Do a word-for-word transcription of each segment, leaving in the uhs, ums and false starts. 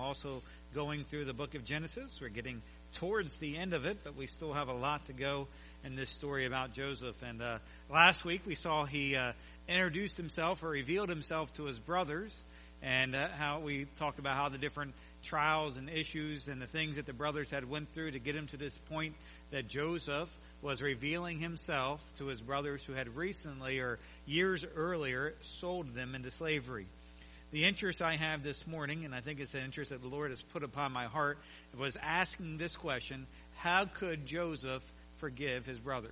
also going through the book of Genesis. We're getting towards the end of it, but we still have a lot to go in this story about Joseph. And uh, last week we saw he uh, introduced himself or revealed himself to his brothers, and uh, how we talked about how the different trials and issues and the things that the brothers had went through to get him to this point that Joseph was revealing himself to his brothers who had recently or years earlier sold them into slavery. The interest I have this morning, and I think it's an interest that the Lord has put upon my heart, was asking this question: how could Joseph forgive his brothers?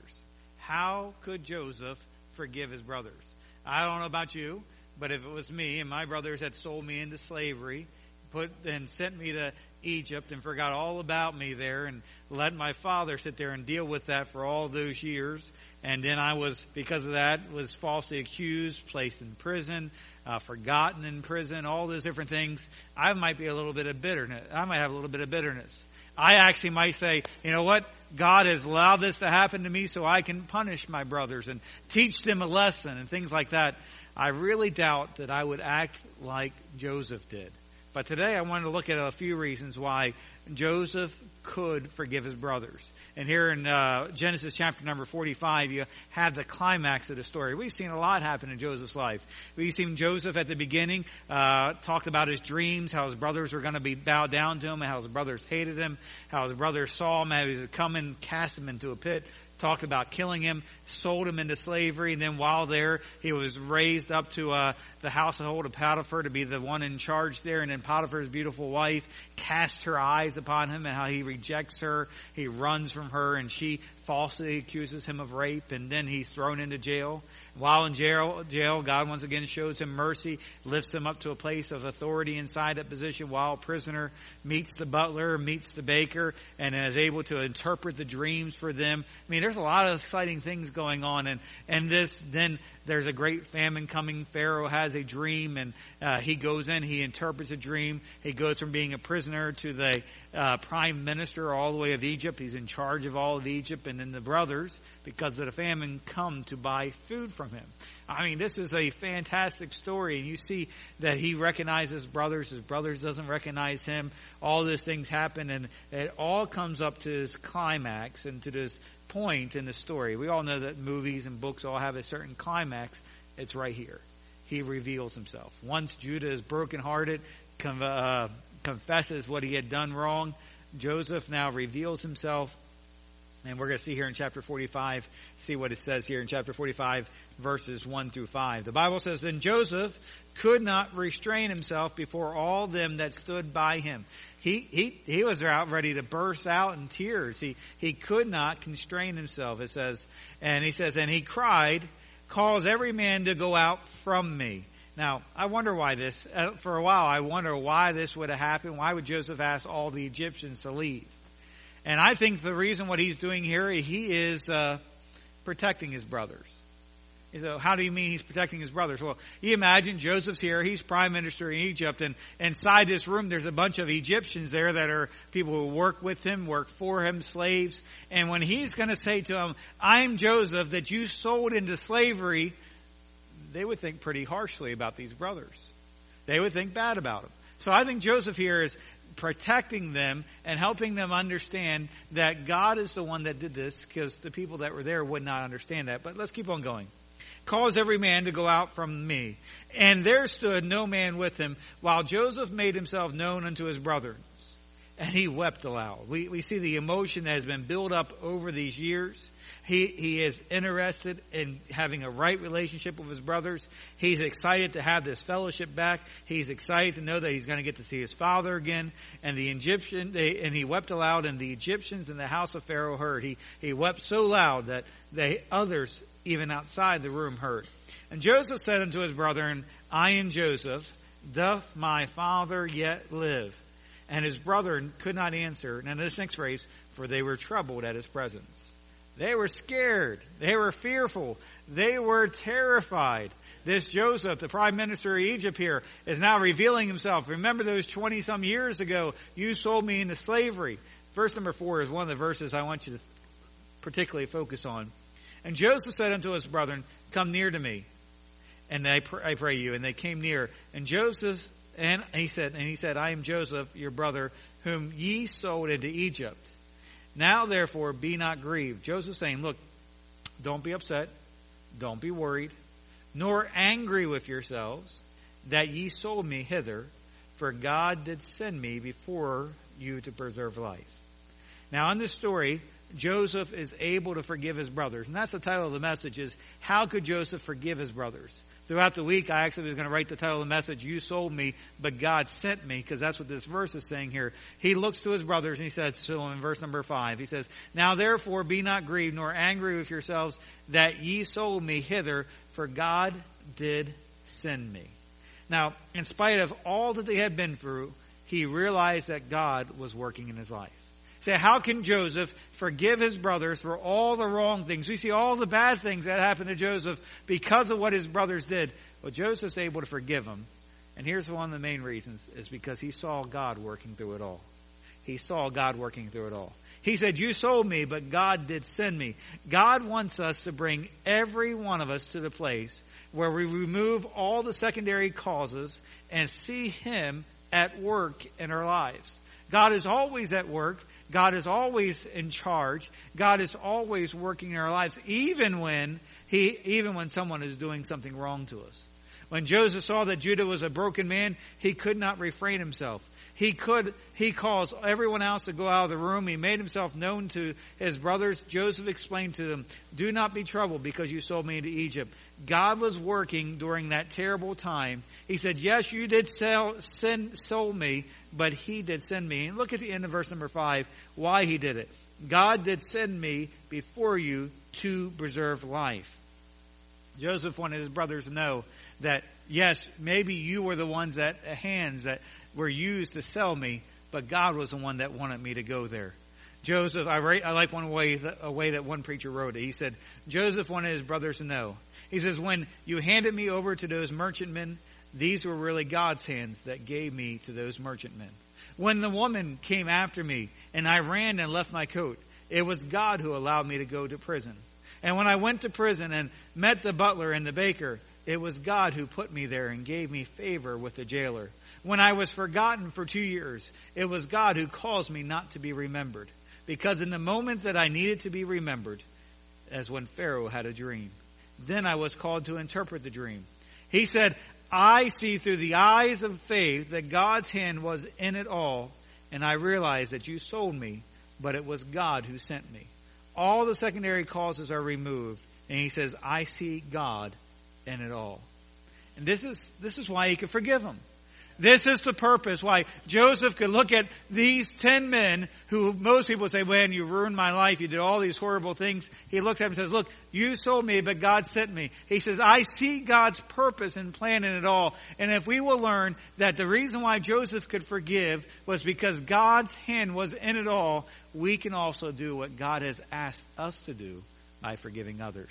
How could Joseph forgive his brothers? I don't know about you, but if it was me and my brothers had sold me into slavery, put and sent me to Egypt and forgot all about me there and let my father sit there and deal with that for all those years, and then I was, because of that, was falsely accused, placed in prison, uh, forgotten in prison, all those different things, I might be a little bit of bitterness. I might have a little bit of bitterness. I actually might say, you know what? God has allowed this to happen to me so I can punish my brothers and teach them a lesson and things like that. I really doubt that I would act like Joseph did. But today I wanted to look at a few reasons why Joseph could forgive his brothers. And here in uh, Genesis chapter number forty-five, you have the climax of the story. We've seen a lot happen in Joseph's life. We've seen Joseph at the beginning, uh, talked about his dreams, how his brothers were going to be bowed down to him, how his brothers hated him, how his brothers saw him, how he was come and cast him into a pit, talked about killing him, sold him into slavery, and then while there, he was raised up to uh, the household of Potiphar to be the one in charge there, and then Potiphar's beautiful wife cast her eyes upon him, and how he rejects her, he runs from her, and she falsely accuses him of rape, and then he's thrown into jail. While in jail, jail, God once again shows him mercy, lifts him up to a place of authority inside that position while a prisoner, meets the butler, meets the baker, and is able to interpret the dreams for them. I mean, there's a lot of exciting things going on, and, and this, then there's a great famine coming. Pharaoh has a dream, and uh, he goes in, he interprets a dream. He goes from being a prisoner to the uh, prime minister all the way of Egypt. He's in charge of all of Egypt, and then the brothers, because of the famine, come to buy food from him. I mean, this is a fantastic story, and you see that he recognizes brothers, his brothers doesn't recognize him. All these things happen, and it all comes up to this climax and to this point in the story. We all know that movies and books all have a certain climax. It's right here. He reveals himself. Once Judah is brokenhearted, con- uh, confesses what he had done wrong, Joseph now reveals himself. And we're going to see here in chapter forty-five, see what it says here in chapter forty-five, verses one through five. The Bible says, "Then Joseph could not restrain himself before all them that stood by him." He, he, he was out ready to burst out in tears. He, he could not constrain himself, it says. And he says, and he cried, "Cause every man to go out from me." Now, I wonder why this, uh, for a while, I wonder why this would have happened. Why would Joseph ask all the Egyptians to leave? And I think the reason what he's doing here, he is uh, protecting his brothers. So how do you mean he's protecting his brothers? Well, you imagine Joseph's here. He's prime minister in Egypt. And inside this room, there's a bunch of Egyptians there that are people who work with him, work for him, slaves. And when he's going to say to them, "I'm Joseph that you sold into slavery," they would think pretty harshly about these brothers. They would think bad about them. So I think Joseph here is protecting them and helping them understand that God is the one that did this, because the people that were there would not understand that. But let's keep on going. "Cause every man to go out from me. And there stood no man with him, while Joseph made himself known unto his brothers. And he wept aloud." We, we see the emotion that has been built up over these years. He, he is interested in having a right relationship with his brothers. He's excited to have this fellowship back. He's excited to know that he's going to get to see his father again. And the Egyptian, they, and he wept aloud, and the Egyptians in the house of Pharaoh heard. He, he wept so loud that the others, even outside the room, heard. And Joseph said unto his brethren, "I am Joseph. Doth my father yet live?" And his brethren could not answer. Now this next phrase, "for they were troubled at his presence." They were scared. They were fearful. They were terrified. This Joseph, the prime minister of Egypt here, is now revealing himself. Remember those twenty some years ago, you sold me into slavery. Verse number four is one of the verses I want you to particularly focus on. "And Joseph said unto his brethren, Come near to me, and I, pr- I pray you." And they came near. And Joseph and he said, and he said, I am Joseph, your brother, whom ye sold into Egypt. Now therefore be not grieved. Joseph saying, look, don't be upset, don't be worried, nor angry with yourselves that ye sold me hither, for God did send me before you to preserve life. Now in this story, Joseph is able to forgive his brothers. And that's the title of the message, is how could Joseph forgive his brothers? Throughout the week, I actually was going to write the title of the message, You Sold Me, but God Sent Me, because that's what this verse is saying here. He looks to his brothers and he says, so in verse number five, he says, Now therefore be not grieved nor angry with yourselves that ye sold me hither, for God did send me. Now, in spite of all that they had been through, he realized that God was working in his life. Say, how can Joseph forgive his brothers for all the wrong things? We see all the bad things that happened to Joseph because of what his brothers did. Well, Joseph's able to forgive them. And here's one of the main reasons, is because he saw God working through it all. He saw God working through it all. He said, you sold me, but God did send me. God wants us to bring every one of us to the place where we remove all the secondary causes and see Him at work in our lives. God is always at work. God is always in charge. God is always working in our lives, even when he, even when someone is doing something wrong to us. When Joseph saw that Judah was a broken man, he could not refrain himself. He could, he caused everyone else to go out of the room. He made himself known to his brothers. Joseph explained to them, do not be troubled because you sold me into Egypt. God was working during that terrible time. He said, yes, you did sell, send, sold me, but He did send me. And look at the end of verse number five, why He did it. God did send me before you to preserve life. Joseph wanted his brothers to know that, yes, maybe you were the ones that, hands that were used to sell me, but God was the one that wanted me to go there. Joseph, I, write, I like one way, a way that one preacher wrote it. He said, Joseph wanted his brothers to know. He says, when you handed me over to those merchantmen, these were really God's hands that gave me to those merchantmen. When the woman came after me and I ran and left my coat, it was God who allowed me to go to prison. And when I went to prison and met the butler and the baker, it was God who put me there and gave me favor with the jailer. When I was forgotten for two years, it was God who caused me not to be remembered. Because in the moment that I needed to be remembered, as when Pharaoh had a dream, then I was called to interpret the dream. He said, I see through the eyes of faith that God's hand was in it all, and I realized that you sold me, but it was God who sent me. All the secondary causes are removed, and he says, I see God in it all. And this is, this is why he could forgive them. This is the purpose why Joseph could look at these ten men who most people say, man, you ruined my life. You did all these horrible things. He looks at them and says, look, you sold me, but God sent me. He says, I see God's purpose and plan in it all. And if we will learn that the reason why Joseph could forgive was because God's hand was in it all, we can also do what God has asked us to do by forgiving others.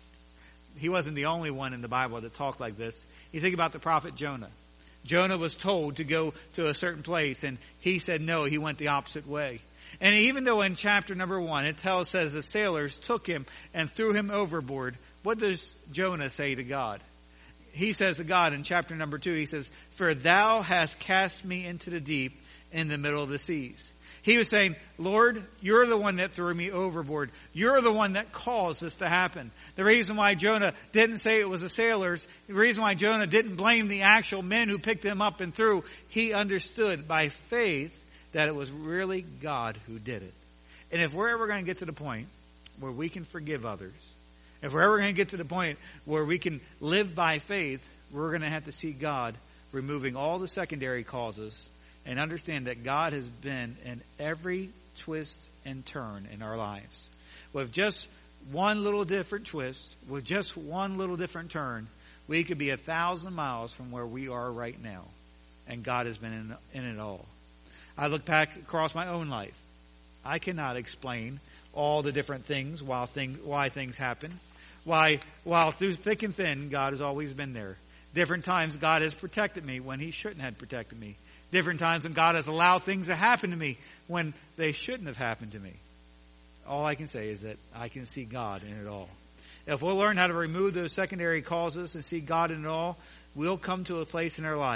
He wasn't the only one in the Bible that talked like this. You think about the prophet Jonah. Jonah was told to go to a certain place, and he said no, he went the opposite way. And even though in chapter number one it tells, says the sailors took him and threw him overboard, what does Jonah say to God? He says to God in chapter number two, he says, for thou hast cast me into the deep in the middle of the seas. He was saying, Lord, you're the one that threw me overboard. You're the one that caused this to happen. The reason why Jonah didn't say it was the sailors, the reason why Jonah didn't blame the actual men who picked him up and threw, he understood by faith that it was really God who did it. And if we're ever going to get to the point where we can forgive others, if we're ever going to get to the point where we can live by faith, we're going to have to see God removing all the secondary causes and understand that God has been in every twist and turn in our lives. With just one little different twist, with just one little different turn, we could be a thousand miles from where we are right now. And God has been in, in it all. I look back across my own life. I cannot explain all the different things, why things, why things happen. Why, while through thick and thin, God has always been there. Different times God has protected me when He shouldn't have protected me. Different times when God has allowed things to happen to me when they shouldn't have happened to me. All I can say is that I can see God in it all. If we'll learn how to remove those secondary causes and see God in it all, we'll come to a place in our life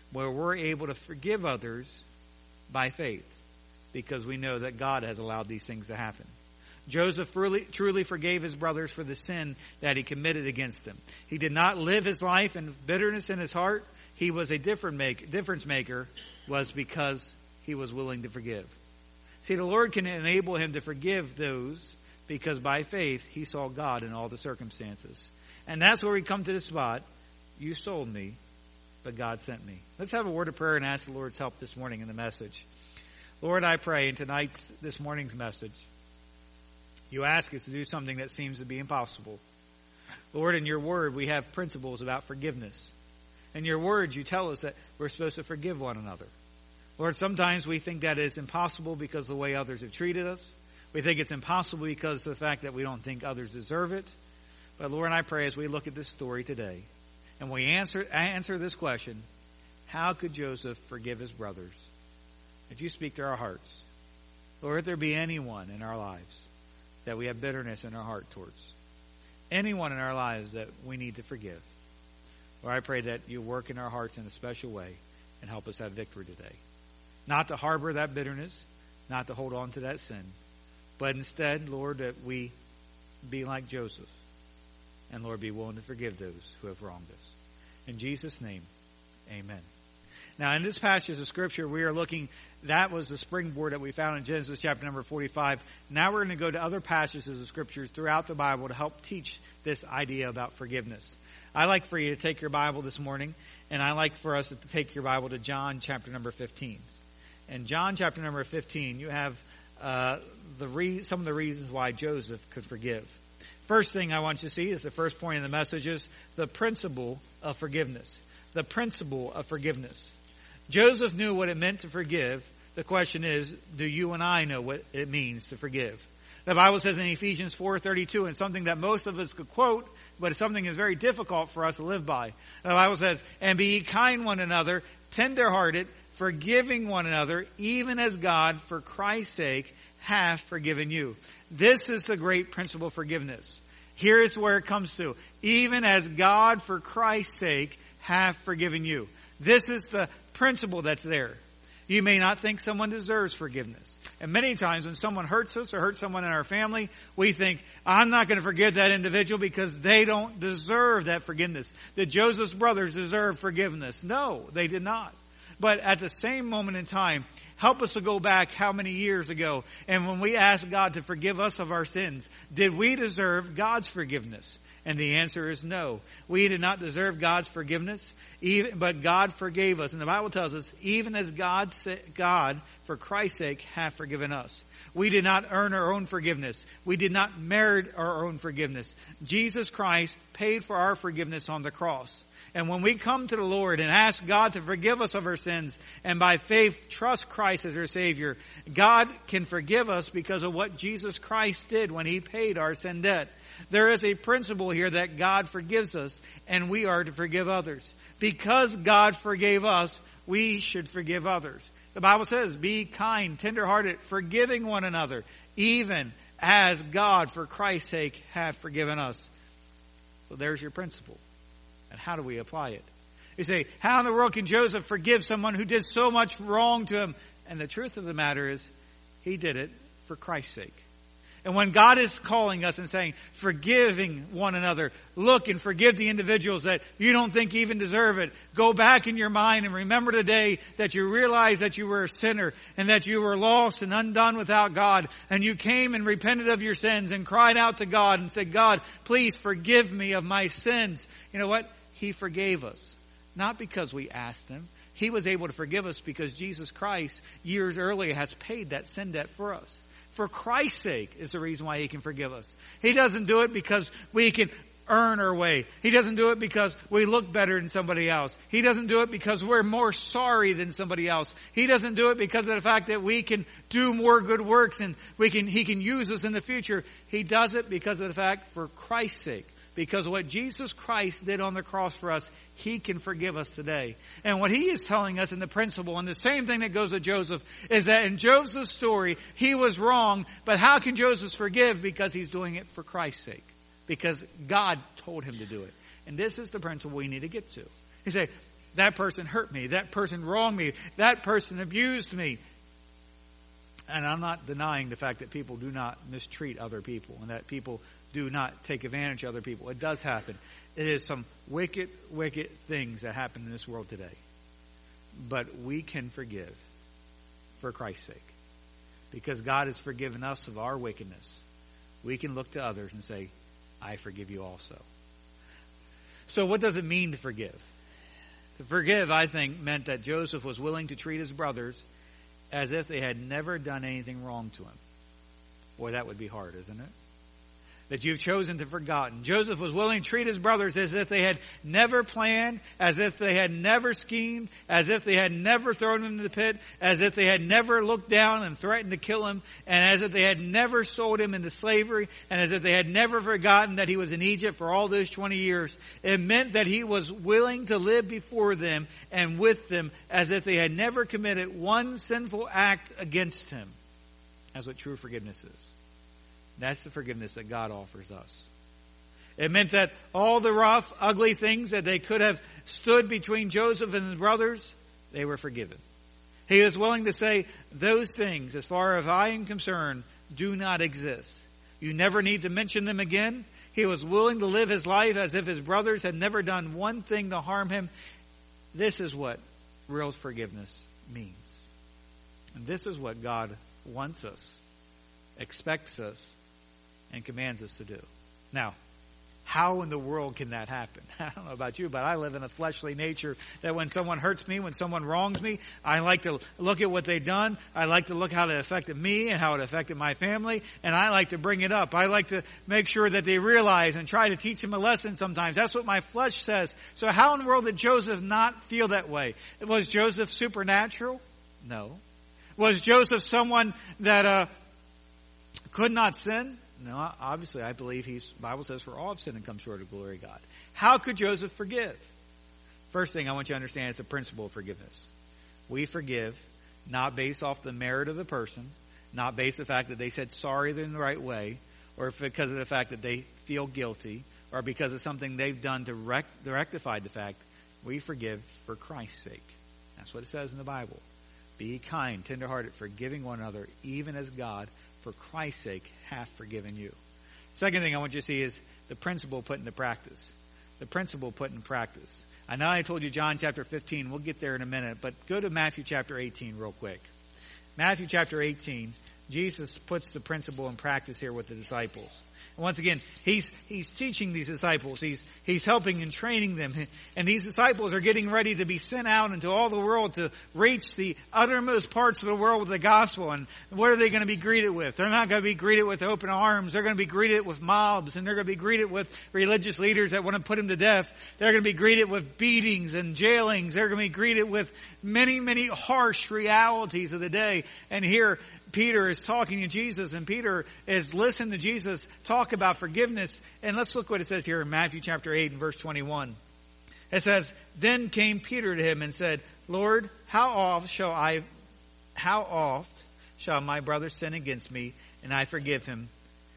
where we're able to forgive others by faith, because we know that God has allowed these things to happen. Joseph truly, truly forgave his brothers for the sin that he committed against them. He did not live his life in bitterness in his heart. He was a different make, difference maker, was because he was willing to forgive. See, the Lord can enable him to forgive those because by faith he saw God in all the circumstances. And that's where we come to the spot. You sold me, but God sent me. Let's have a word of prayer and ask the Lord's help this morning in the message. Lord, I pray in tonight's, this morning's message, you ask us to do something that seems to be impossible. Lord, in your word, we have principles about forgiveness. In your word, you tell us that we're supposed to forgive one another. Lord, sometimes we think that is impossible because of the way others have treated us. We think it's impossible because of the fact that we don't think others deserve it. But Lord, I pray as we look at this story today, and we answer, answer this question, how could Joseph forgive his brothers? That you speak to our hearts. Lord, if there be anyone in our lives that we have bitterness in our heart towards, anyone in our lives that we need to forgive, Lord, I pray that you work in our hearts in a special way and help us have victory today. Not to harbor that bitterness, not to hold on to that sin, but instead, Lord, that we be like Joseph, and Lord, be willing to forgive those who have wronged us. In Jesus' name, amen. Now, in this passage of Scripture, we are looking, that was the springboard that we found in Genesis chapter number forty-five. Now we're going to go to other passages of Scriptures throughout the Bible to help teach this idea about forgiveness. I'd like for you to take your Bible this morning, and I'd like for us to take your Bible to John chapter number fifteen. In John chapter number fifteen, you have uh, the re- some of the reasons why Joseph could forgive. First thing I want you to see is the first point in the message is the principle of forgiveness. The principle of forgiveness. Joseph knew what it meant to forgive. The question is, do you and I know what it means to forgive? The Bible says in Ephesians four thirty-two, and something that most of us could quote, but it's something that's very difficult for us to live by. The Bible says, and be ye kind one another, tender-hearted, forgiving one another, even as God, for Christ's sake, hath forgiven you. This is the great principle of forgiveness. Here is where it comes to. Even as God, for Christ's sake, hath forgiven you. This is the principle that's there. You may not think someone deserves forgiveness. And many times when someone hurts us or hurts someone in our family, we think, I'm not going to forgive that individual because they don't deserve that forgiveness. Did Joseph's brothers deserve forgiveness? No, they did not. But at the same moment in time, help us to go back how many years ago, and when we asked God to forgive us of our sins, did we deserve God's forgiveness? And the answer is no. We did not deserve God's forgiveness, even, but God forgave us. And the Bible tells us, even as God, God, for Christ's sake, hath forgiven us. We did not earn our own forgiveness. We did not merit our own forgiveness. Jesus Christ paid for our forgiveness on the cross. And when we come to the Lord and ask God to forgive us of our sins, and by faith trust Christ as our Savior, God can forgive us because of what Jesus Christ did when He paid our sin debt. There is a principle here that God forgives us, and we are to forgive others. Because God forgave us, we should forgive others. The Bible says, be kind, tenderhearted, forgiving one another, even as God, for Christ's sake, hath forgiven us. So there's your principle. And how do we apply it? You say, how in the world can Joseph forgive someone who did so much wrong to him? And the truth of the matter is, he did it for Christ's sake. And when God is calling us and saying, forgiving one another, look and forgive the individuals that you don't think even deserve it. Go back in your mind and remember today that you realized that you were a sinner and that you were lost and undone without God. And you came and repented of your sins and cried out to God and said, God, please forgive me of my sins. You know what? He forgave us. Not because we asked Him. He was able to forgive us because Jesus Christ, years earlier, has paid that sin debt for us. For Christ's sake is the reason why He can forgive us. He doesn't do it because we can earn our way. He doesn't do it because we look better than somebody else. He doesn't do it because we're more sorry than somebody else. He doesn't do it because of the fact that we can do more good works and we can, He can use us in the future. He does it because of the fact, for Christ's sake. Because of what Jesus Christ did on the cross for us, He can forgive us today. And what He is telling us in the principle, and the same thing that goes with Joseph, is that in Joseph's story, he was wrong, but how can Joseph forgive? Because he's doing it for Christ's sake. Because God told him to do it. And this is the principle we need to get to. You say, That person hurt me. That person wronged me. That person abused me. And I'm not denying the fact that people do not mistreat other people and that people do not take advantage of other people. It does happen. It is some wicked, wicked things that happen in this world today. But we can forgive for Christ's sake. Because God has forgiven us of our wickedness. We can look to others and say, I forgive you also. So what does it mean to forgive? To forgive, I think, meant that Joseph was willing to treat his brothers as if they had never done anything wrong to him. Boy, that would be hard, isn't it? That you've chosen to forgotten. Joseph was willing to treat his brothers as if they had never planned, as if they had never schemed, as if they had never thrown him into the pit, as if they had never looked down and threatened to kill him, and as if they had never sold him into slavery, and as if they had never forgotten that he was in Egypt for all those twenty years. It meant that he was willing to live before them and with them as if they had never committed one sinful act against him. That's what true forgiveness is. That's the forgiveness that God offers us. It meant that all the rough, ugly things that they could have stood between Joseph and his brothers, they were forgiven. He was willing to say, those things, as far as I am concerned, do not exist. You never need to mention them again. He was willing to live his life as if his brothers had never done one thing to harm him. This is what real forgiveness means. And this is what God wants us, expects us, and commands us to do. Now, how in the world can that happen? I don't know about you, but I live in a fleshly nature that when someone hurts me, when someone wrongs me, I like to look at what they've done. I like to look how it affected me and how it affected my family, and I like to bring it up. I like to make sure that they realize and try to teach them a lesson sometimes. That's what my flesh says. So how in the world did Joseph not feel that way? Was Joseph supernatural? No. Was Joseph someone that uh, could not sin? No, obviously I believe he's, the Bible says, for all have sinned and come short of the glory of God. How could Joseph forgive? First thing I want you to understand is the principle of forgiveness. We forgive not based off the merit of the person, not based on the fact that they said sorry in the right way, or because of the fact that they feel guilty, or because of something they've done to rect, rectify the fact. We forgive for Christ's sake. That's what it says in the Bible. Be kind, tenderhearted, forgiving one another, even as God, for Christ's sake, hath forgiven you. Second thing I want you to see is the principle put into practice. The principle put in practice. I know I told you John chapter fifteen. We'll get there in a minute. But go to Matthew chapter eighteen real quick. Matthew chapter eighteen. Jesus puts the principle in practice here with the disciples. And once again, he's he's teaching these disciples. He's he's helping and training them. And these disciples are getting ready to be sent out into all the world to reach the uttermost parts of the world with the gospel. And what are they going to be greeted with? They're not going to be greeted with open arms. They're going to be greeted with mobs. And they're going to be greeted with religious leaders that want to put them to death. They're going to be greeted with beatings and jailings. They're going to be greeted with many, many harsh realities of the day. And here Peter is talking to Jesus, and Peter is listening to Jesus talk about forgiveness. And let's look what it says here in Matthew chapter eight and verse twenty-one. It says, Then came Peter to him and said, Lord, how oft shall I, how oft shall my brother sin against me and I forgive him?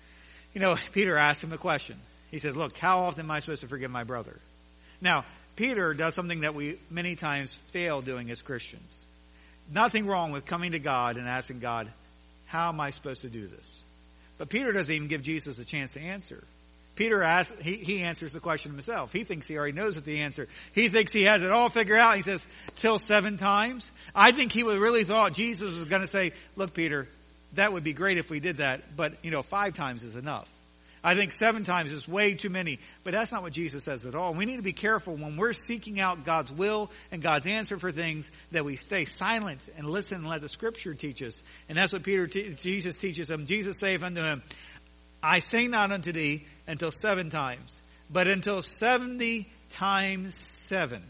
You know, Peter asked him a question. He said, look, how often am I supposed to forgive my brother? Now, Peter does something that we many times fail doing as Christians. Nothing wrong with coming to God and asking God, how am I supposed to do this? But Peter doesn't even give Jesus a chance to answer. Peter asks, he, he answers the question himself. He thinks he already knows what the answer. He thinks he has it all figured out. He says, till seven times. I think he would really thought Jesus was going to say, look, Peter, that would be great if we did that, but, you know, five times is enough. I think seven times is way too many, but that's not what Jesus says at all. We need to be careful when we're seeking out God's will and God's answer for things that we stay silent and listen and let the Scripture teach us. And that's what Peter, te- Jesus teaches him. Jesus saith unto him, I say not unto thee until seven times, but until seventy times seven.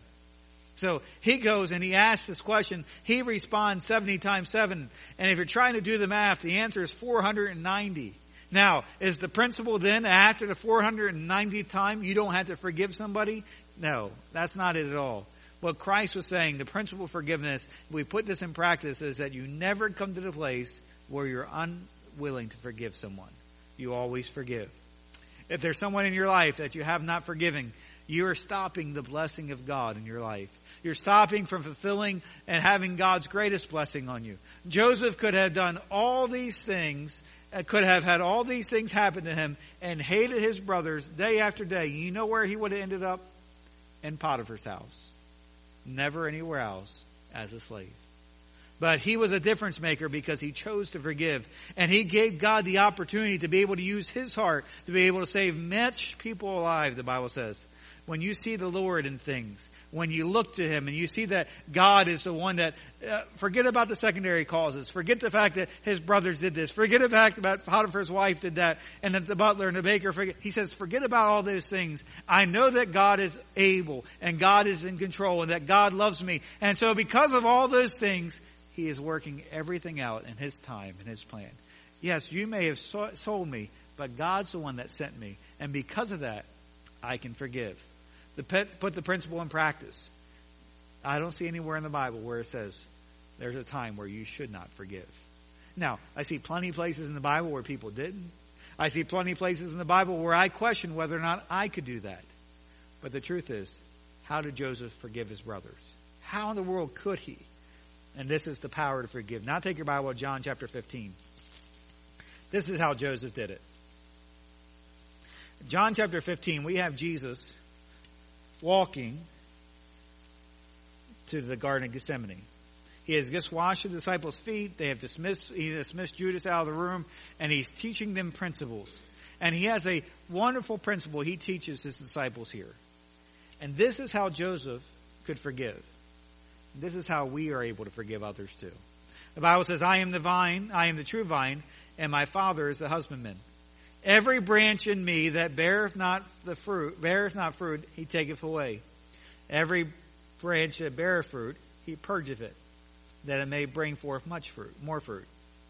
So he goes and he asks this question. He responds seventy times seven. And if you're trying to do the math, the answer is four hundred ninety. Now, is the principle then after the four hundred ninetieth time you don't have to forgive somebody? No, that's not it at all. What Christ was saying, the principle of forgiveness, if we put this in practice, is that you never come to the place where you're unwilling to forgive someone. You always forgive. If there's someone in your life that you have not forgiven, you are stopping the blessing of God in your life. You're stopping from fulfilling and having God's greatest blessing on you. Joseph could have done all these things, could have had all these things happen to him and hated his brothers day after day. You know where he would have ended up? In Potiphar's house. Never anywhere else as a slave. But he was a difference maker because he chose to forgive. And he gave God the opportunity to be able to use his heart to be able to save much people alive, the Bible says. When you see the Lord in things, when you look to him and you see that God is the one that, uh, forget about the secondary causes. Forget the fact that his brothers did this. Forget the fact that Potiphar's wife did that. And that the butler and the baker, forget. He says, forget about all those things. I know that God is able and God is in control and that God loves me. And so because of all those things, he is working everything out in his time and his plan. Yes, you may have sold me, but God's the one that sent me. And because of that, I can forgive. The pet, put the principle in practice. I don't see anywhere in the Bible where it says there's a time where you should not forgive. Now, I see plenty of places in the Bible where people didn't. I see plenty of places in the Bible where I question whether or not I could do that. But the truth is, how did Joseph forgive his brothers? How in the world could he? And this is the power to forgive. Now take your Bible to John chapter fifteen. This is how Joseph did it. John chapter fifteen, we have Jesus walking to the Garden of Gethsemane. He has just washed the disciples' feet. They have dismissed, he dismissed Judas out of the room, and he's teaching them principles. And he has a wonderful principle he teaches his disciples here. And this is how Joseph could forgive. This is how we are able to forgive others too. The Bible says, I am the vine, I am the true vine, and my Father is the husbandman. Every branch in me that beareth not the fruit, beareth not fruit, he taketh away. Every branch that beareth fruit, he purgeth it, that it may bring forth much fruit, more fruit.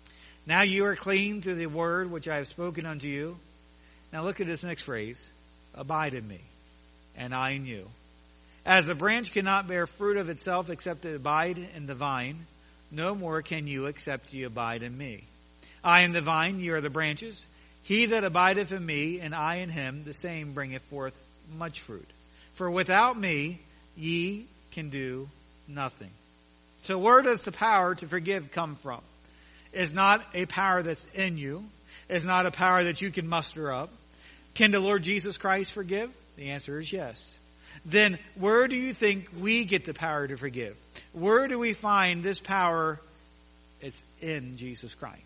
Now you are clean through the word which I have spoken unto you. Now look at this next phrase. Abide in me, and I in you. As the branch cannot bear fruit of itself except it abide in the vine, no more can you except ye abide in me. I am the vine, ye are the branches. He that abideth in me, and I in him, the same bringeth forth much fruit. For without me, ye can do nothing. So where does the power to forgive come from? It's not a power that's in you. It's not a power that you can muster up. Can the Lord Jesus Christ forgive? The answer is yes. Then where do you think we get the power to forgive? Where do we find this power? It's in Jesus Christ.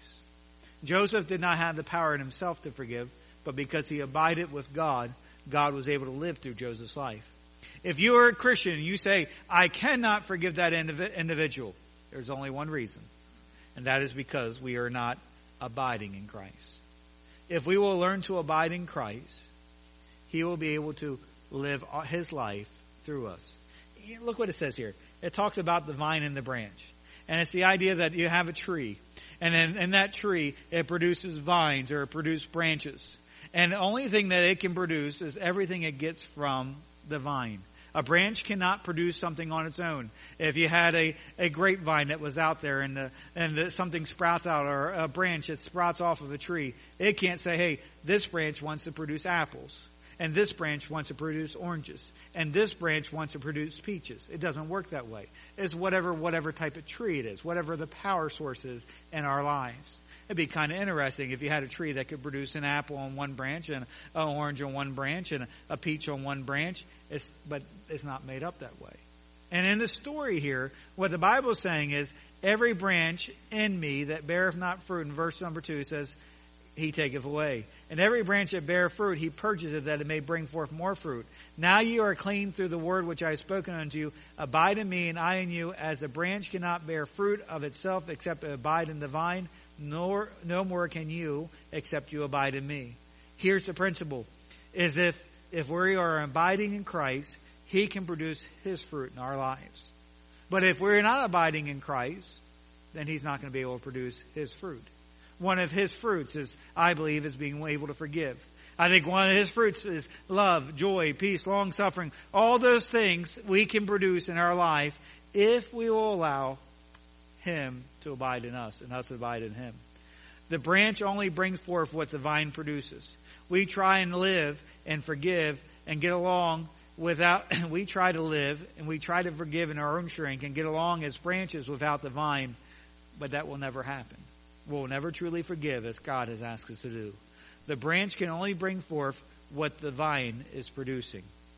Joseph did not have the power in himself to forgive, but because he abided with God, God was able to live through Joseph's life. If you are a Christian and you say, I cannot forgive that individual, there's only one reason, and that is because we are not abiding in Christ. If we will learn to abide in Christ, he will be able to live his life through us. Look what it says here. It talks about the vine and the branch. And it's the idea that you have a tree. And in, in that tree, it produces vines or it produces branches. And the only thing that it can produce is everything it gets from the vine. A branch cannot produce something on its own. If you had a, a grapevine that was out there and the, and the, something sprouts out, or a branch that sprouts off of a tree, it can't say, hey, this branch wants to produce apples. And this branch wants to produce oranges. And this branch wants to produce peaches. It doesn't work that way. It's whatever, whatever type of tree it is. Whatever the power source is in our lives. It'd be kind of interesting if you had a tree that could produce an apple on one branch and an orange on one branch and a peach on one branch. It's, but it's not made up that way. And in the story here, what the Bible is saying is, every branch in me that beareth not fruit, in verse number two, it says, he taketh away. And every branch that beareth fruit, he purges it, that it may bring forth more fruit. Now you are clean through the word which I have spoken unto you. Abide in me, and I in you. As a branch cannot bear fruit of itself, except it abide in the vine, nor no more can you, except you abide in me. Here's the principle, is if, if we are abiding in Christ, he can produce his fruit in our lives. But if we're not abiding in Christ, then he's not going to be able to produce his fruit. One of his fruits is, I believe, is being able to forgive. I think one of his fruits is love, joy, peace, long suffering. All those things we can produce in our life if we will allow him to abide in us and us to abide in him. The branch only brings forth what the vine produces. We try and live and forgive and get along without, we try to live and we try to forgive in our own strength and get along as branches without the vine, but that will never happen. We'll never truly forgive as God has asked us to do. The branch can only bring forth what the vine is producing.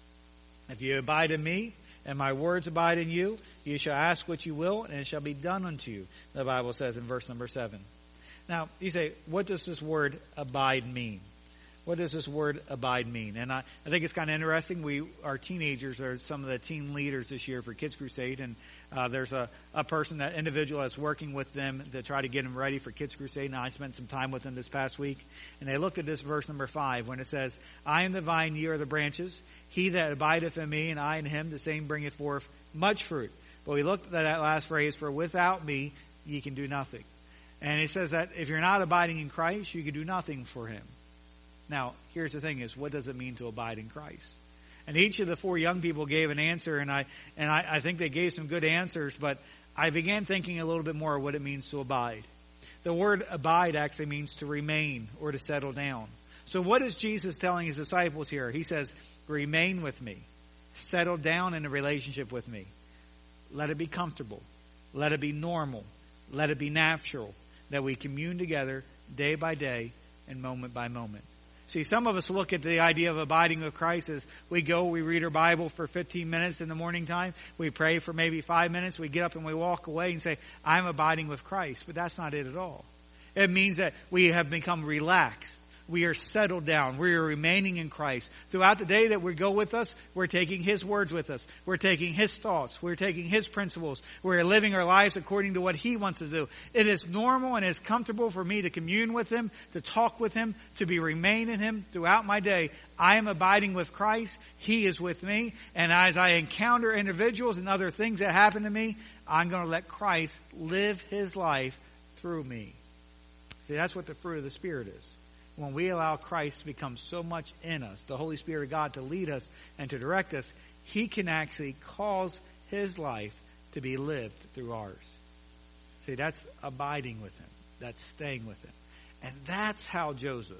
If you abide in me, and my words abide in you, you shall ask what you will, and it shall be done unto you, the Bible says in verse number seven. Now, you say, what does this word abide mean? What does this word abide mean? And I, I think it's kind of interesting. We, our teenagers are some of the teen leaders this year for Kids Crusade, and uh, there's a, a person, that individual that's working with them to try to get them ready for Kids Crusade. Now, I spent some time with them this past week, and they looked at this verse number five when it says, I am the vine, ye are the branches. He that abideth in me, and I in him, the same bringeth forth much fruit. But we looked at that last phrase, for without me, ye can do nothing. And it says that if you're not abiding in Christ, you can do nothing for him. Now, here's the thing is, what does it mean to abide in Christ? And each of the four young people gave an answer, and I and I, I think they gave some good answers, but I began thinking a little bit more of what it means to abide. The word abide actually means to remain or to settle down. So what is Jesus telling his disciples here? He says, remain with me. Settle down in a relationship with me. Let it be comfortable. Let it be normal. Let it be natural that we commune together day by day and moment by moment. See, some of us look at the idea of abiding with Christ as we go, we read our Bible for fifteen minutes in the morning time. We pray for maybe five minutes. We get up and we walk away and say, I'm abiding with Christ. But that's not it at all. It means that we have become relaxed. We are settled down. We are remaining in Christ. Throughout the day that we go with us, we're taking His words with us. We're taking His thoughts. We're taking His principles. We're living our lives according to what He wants to do. It is normal and it's comfortable for me to commune with Him, to talk with Him, to be remain in Him throughout my day. I am abiding with Christ. He is with me. And as I encounter individuals and other things that happen to me, I'm going to let Christ live His life through me. See, that's what the fruit of the Spirit is. When we allow Christ to become so much in us, the Holy Spirit of God to lead us and to direct us, He can actually cause His life to be lived through ours. See, that's abiding with Him. That's staying with Him. And that's how Joseph,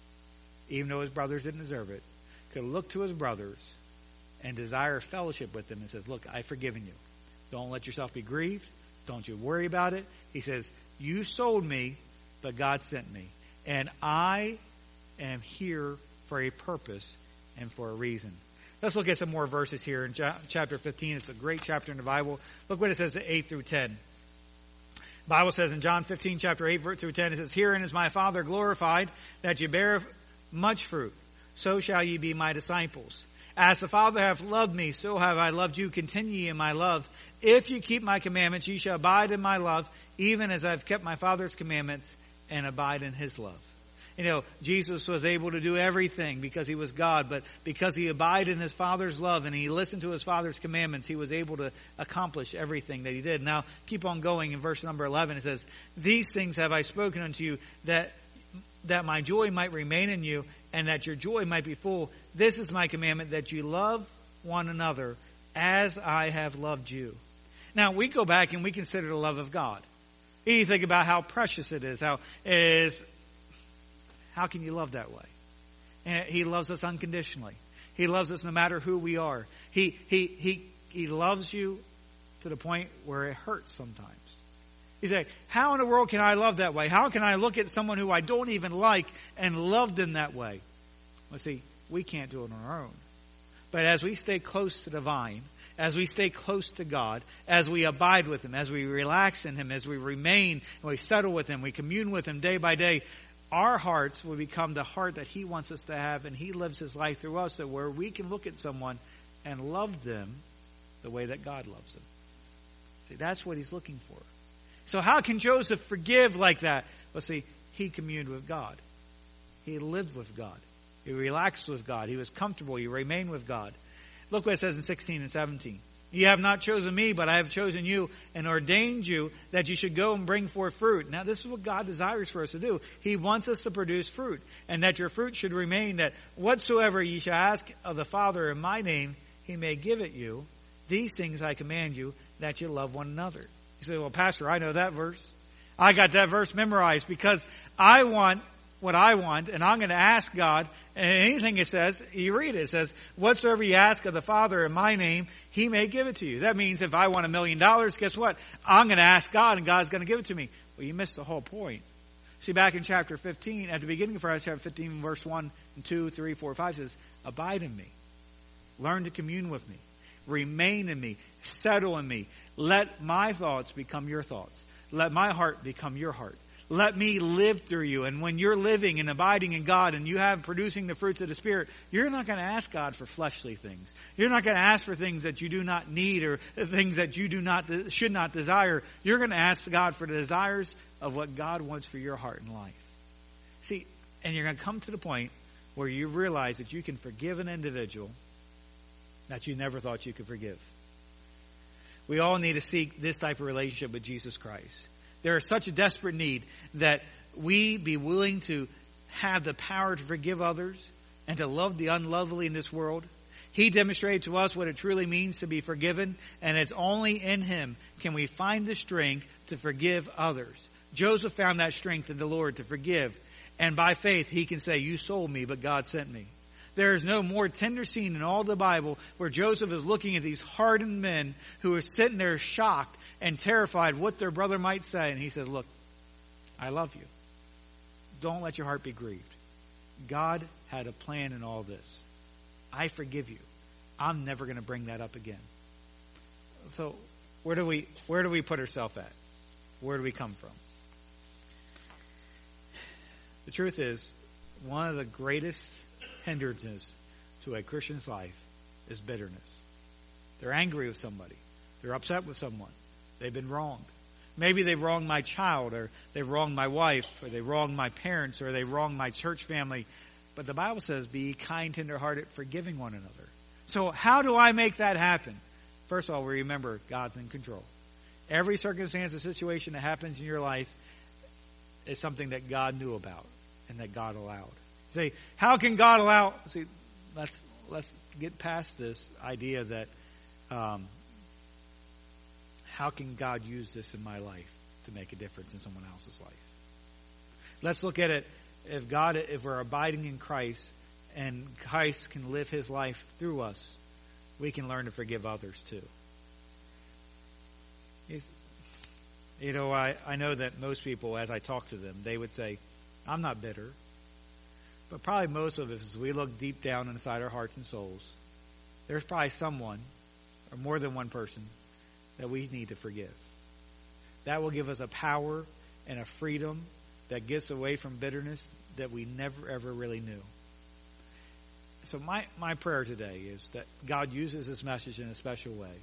even though his brothers didn't deserve it, could look to his brothers and desire fellowship with them and says, look, I've forgiven you. Don't let yourself be grieved. Don't you worry about it. He says, you sold me, but God sent me. And I am here for a purpose and for a reason. Let's look at some more verses here in chapter fifteen. It's a great chapter in the Bible. Look what it says at eight through ten. The Bible says in John fifteen, chapter eight through ten, it says, herein is my Father glorified, that ye bear much fruit. So shall ye be my disciples. As the Father hath loved me, so have I loved you. Continue ye in my love. If you keep my commandments, ye shall abide in my love, even as I have kept my Father's commandments and abide in His love. You know, Jesus was able to do everything because He was God, but because He abided in His Father's love and He listened to His Father's commandments, He was able to accomplish everything that He did. Now, keep on going in verse number eleven. It says, these things have I spoken unto you, that that my joy might remain in you, and that your joy might be full. This is my commandment, that you love one another as I have loved you. Now, we go back and we consider the love of God. You think about how precious it is, how it is, how can you love that way? And He loves us unconditionally. He loves us no matter who we are. He, he, he, he loves you to the point where it hurts sometimes. You say, how in the world can I love that way? How can I look at someone who I don't even like and love them that way? Well, see, we can't do it on our own. But as we stay close to the vine, as we stay close to God, as we abide with Him, as we relax in Him, as we remain and we settle with Him, we commune with Him day by day, our hearts will become the heart that He wants us to have, and He lives His life through us, so where we can look at someone and love them the way that God loves them. See, that's what He's looking for. So how can Joseph forgive like that? Well, see, he communed with God. He lived with God. He relaxed with God. He was comfortable. He remained with God. Look what it says in sixteen and seventeen. You have not chosen me, but I have chosen you and ordained you that you should go and bring forth fruit. Now, this is what God desires for us to do. He wants us to produce fruit, and that your fruit should remain, that whatsoever ye shall ask of the Father in my name, He may give it you. These things I command you, that you love one another. You say, well, Pastor, I know that verse. I got that verse memorized because I want what I want, and I'm going to ask God, and anything it says, you read it, it says, whatsoever you ask of the Father in my name, he may give it to you. That means if I want a million dollars, guess what? I'm going to ask God, and God's going to give it to me. Well, you missed the whole point. See, back in chapter fifteen, at the beginning of chapter fifteen, verse one, and two, three, four, five, says, abide in me. Learn to commune with me. Remain in me. Settle in me. Let my thoughts become your thoughts. Let my heart become your heart. Let me live through you. And when you're living and abiding in God and you have producing the fruits of the Spirit, you're not going to ask God for fleshly things. You're not going to ask for things that you do not need or things that you do not, should not desire. You're going to ask God for the desires of what God wants for your heart and life. See, and you're going to come to the point where you realize that you can forgive an individual that you never thought you could forgive. We all need to seek this type of relationship with Jesus Christ. There is such a desperate need that we be willing to have the power to forgive others and to love the unlovely in this world. He demonstrated to us what it truly means to be forgiven, and it's only in Him can we find the strength to forgive others. Joseph found that strength in the Lord to forgive, and by faith he can say, you sold me, but God sent me. There is no more tender scene in all the Bible where Joseph is looking at these hardened men who are sitting there shocked and terrified what their brother might say. And he says, look, I love you. Don't let your heart be grieved. God had a plan in all this. I forgive you. I'm never going to bring that up again. So where do we, where do we put ourselves at? Where do we come from? The truth is, one of the greatest hindrances to a Christian's life is bitterness. They're angry with somebody. They're upset with someone. They've been wronged. Maybe they've wronged my child, or they've wronged my wife, or they wronged my parents, or they wronged my church family. But the Bible says, be kind, tender-hearted, forgiving one another. So how do I make that happen? First of all, we remember God's in control. Every circumstance or situation that happens in your life is something that God knew about and that God allowed. Say, how can God allow? See, let's let's get past this idea that um, how can God use this in my life to make a difference in someone else's life? Let's look at it. If God, if we're abiding in Christ and Christ can live His life through us, we can learn to forgive others too. He's, you know, I, I know that most people, as I talk to them, they would say, I'm not bitter. But probably most of us, as we look deep down inside our hearts and souls, there's probably someone, or more than one person, that we need to forgive. That will give us a power and a freedom that gets away from bitterness that we never ever really knew. So my, my prayer today is that God uses this message in a special way.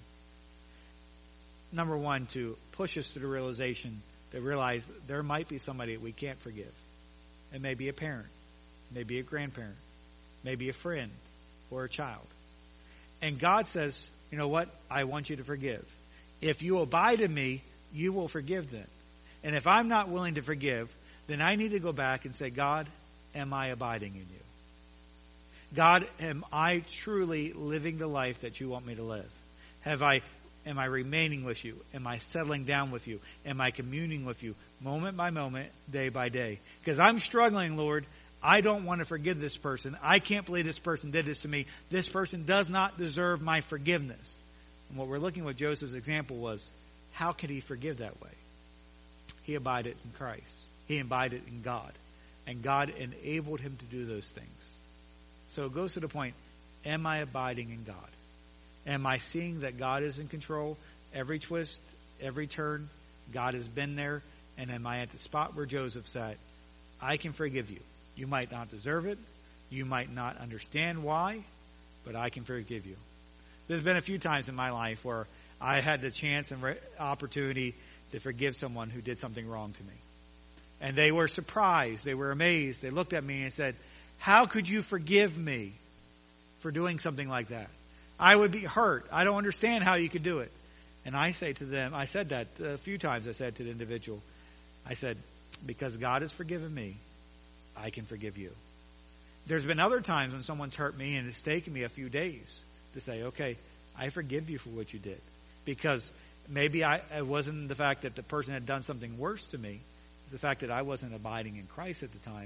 Number one, to push us to the realization to realize there might be somebody that we can't forgive. It may be a parent. Maybe a grandparent, maybe a friend or a child. And God says, you know what? I want you to forgive. If you abide in me, you will forgive them. And if I'm not willing to forgive, then I need to go back and say, God, am I abiding in you? God, am I truly living the life that you want me to live? Have I, am I remaining with you? Am I settling down with you? Am I communing with you moment by moment, day by day? Because I'm struggling, Lord. I don't want to forgive this person. I can't believe this person did this to me. This person does not deserve my forgiveness. And what we're looking at Joseph's example was, how could he forgive that way? He abided in Christ. He abided in God. And God enabled him to do those things. So it goes to the point, am I abiding in God? Am I seeing that God is in control? Every twist, every turn, God has been there. And am I at the spot where Joseph said, I can forgive you. You might not deserve it. You might not understand why, but I can forgive you. There's been a few times in my life where I had the chance and re- opportunity to forgive someone who did something wrong to me. And they were surprised. They were amazed. They looked at me and said, how could you forgive me for doing something like that? I would be hurt. I don't understand how you could do it. And I say to them, I said that a few times. I said to the individual, I said, because God has forgiven me, I can forgive you. There's been other times when someone's hurt me and it's taken me a few days to say, okay, I forgive you for what you did. Because maybe I, it wasn't the fact that the person had done something worse to me. It's the fact that I wasn't abiding in Christ at the time.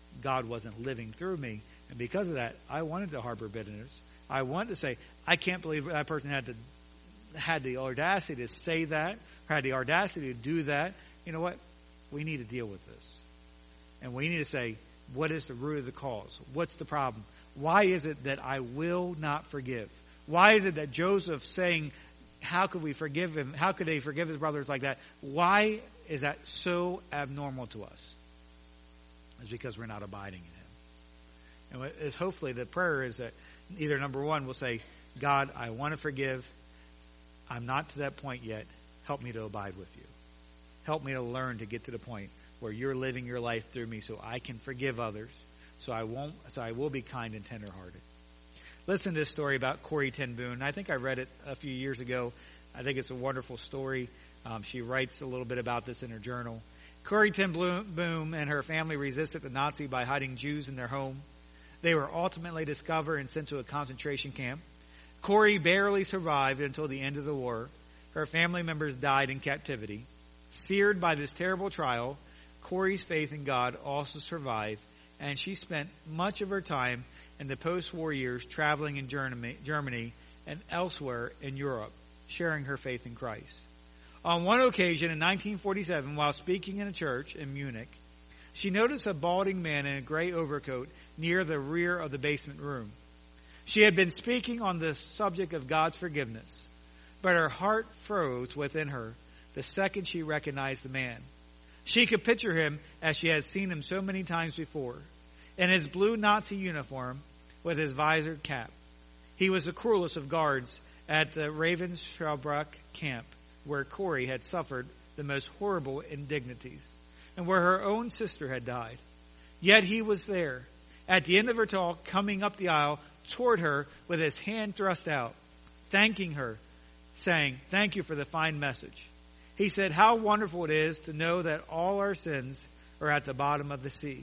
God wasn't living through me. And because of that, I wanted to harbor bitterness. I wanted to say, I can't believe that person had to had the audacity to say that, or had the audacity to do that. You know what? We need to deal with this. And we need to say, what is the root of the cause? What's the problem? Why is it that I will not forgive? Why is it that Joseph saying, how could we forgive him? How could they forgive his brothers like that? Why is that so abnormal to us? It's because we're not abiding in him. And it's hopefully the prayer is that either number one, we'll say, God, I want to forgive. I'm not to that point yet. Help me to abide with you. Help me to learn to get to the point where you're living your life through me so I can forgive others. So I won't, so I will be kind and tenderhearted. Listen to this story about Corrie ten Boom. I think I read it a few years ago. I think it's a wonderful story. Um, she writes a little bit about this in her journal. Corrie ten Boom and her family resisted the Nazi by hiding Jews in their home. They were ultimately discovered and sent to a concentration camp. Corrie barely survived until the end of the war. Her family members died in captivity. Seared by this terrible trial, Corrie's faith in God also survived, and she spent much of her time in the post-war years traveling in Germany and elsewhere in Europe, sharing her faith in Christ. On one occasion in nineteen forty-seven, while speaking in a church in Munich, she noticed a balding man in a gray overcoat near the rear of the basement room. She had been speaking on the subject of God's forgiveness, but her heart froze within her the second she recognized the man. She could picture him as she had seen him so many times before, in his blue Nazi uniform with his visored cap. He was the cruelest of guards at the Ravensbrück camp, where Corrie had suffered the most horrible indignities, and where her own sister had died. Yet he was there, at the end of her talk, coming up the aisle toward her with his hand thrust out, thanking her, saying, "Thank you for the fine message." He said, "How wonderful it is to know that all our sins are at the bottom of the sea."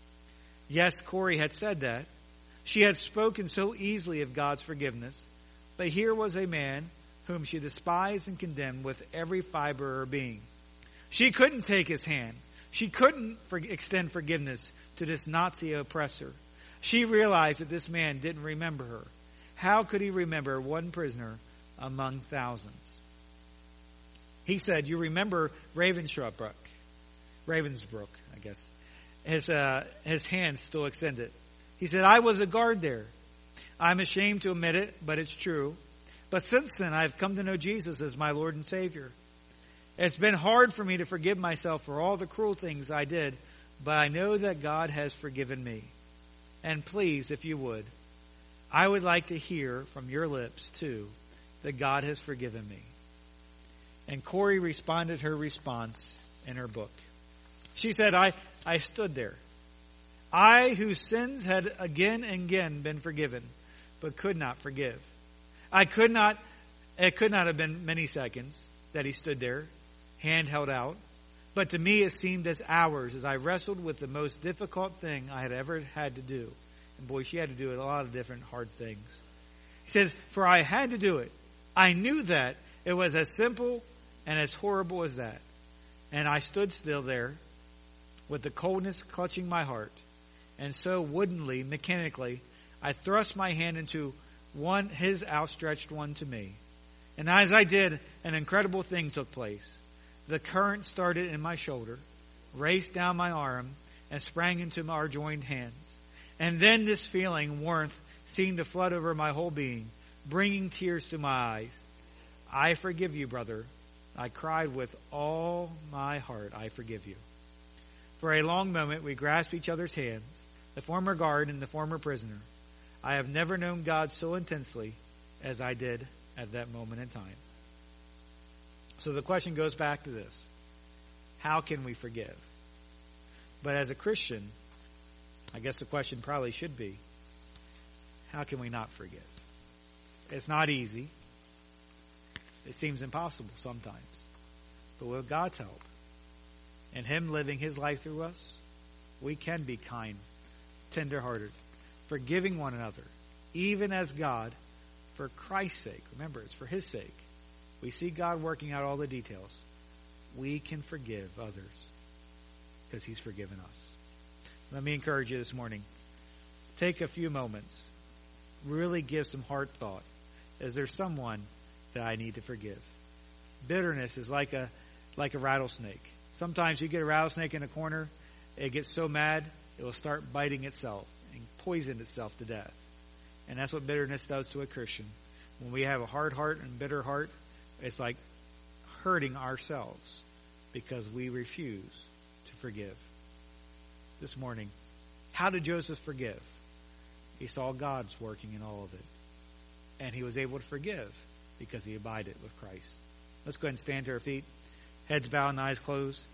Yes, Corrie had said that. She had spoken so easily of God's forgiveness, but here was a man whom she despised and condemned with every fiber of her being. She couldn't take his hand. She couldn't for- extend forgiveness to this Nazi oppressor. She realized that this man didn't remember her. How could he remember one prisoner among thousands? He said, "You remember Ravensbrück, Ravensbrück, I guess." His uh, his hand still extended. He said, "I was a guard there. I'm ashamed to admit it, but it's true. But since then, I've come to know Jesus as my Lord and Savior. It's been hard for me to forgive myself for all the cruel things I did, but I know that God has forgiven me. And please, if you would, I would like to hear from your lips, too, that God has forgiven me." And Corrie responded her response in her book. She said, I, I stood there. I, whose sins had again and again been forgiven, but could not forgive. I could not, it could not have been many seconds that he stood there, hand held out. But to me it seemed as hours as I wrestled with the most difficult thing I had ever had to do. And boy, she had to do a lot of different hard things. He said, "For I had to do it. I knew that it was as simple and as horrible as that. And I stood still there with the coldness clutching my heart. And so woodenly, mechanically, I thrust my hand into one, his outstretched one to me. And as I did, an incredible thing took place. The current started in my shoulder, raced down my arm, and sprang into our joined hands. And then this feeling, warmth, seemed to flood over my whole being, bringing tears to my eyes. I forgive you, brother. I cried with all my heart, I forgive you. For a long moment we grasped each other's hands, the former guard and the former prisoner. I have never known God so intensely as I did at that moment in time. So the question goes back to this. How can we forgive? But as a Christian, I guess the question probably should be, how can we not forgive? It's not easy. It seems impossible sometimes. But with God's help and Him living His life through us, we can be kind, tender-hearted, forgiving one another, even as God, for Christ's sake. Remember, it's for His sake. We see God working out all the details. We can forgive others because He's forgiven us. let me encourage you this morning. Take a few moments. Really give some heart thought. Is there someone that I need to forgive? Bitterness is like a like a rattlesnake. Sometimes you get a rattlesnake in a corner, it gets so mad, it will start biting itself and poison itself to death. And that's what bitterness does to a Christian. When we have a hard heart and bitter heart, it's like hurting ourselves because we refuse to forgive. This morning, how did Joseph forgive? He saw God's working in all of it. And he was able to forgive because he abided with Christ. Let's go ahead and stand to our feet. Heads bowed and eyes closed.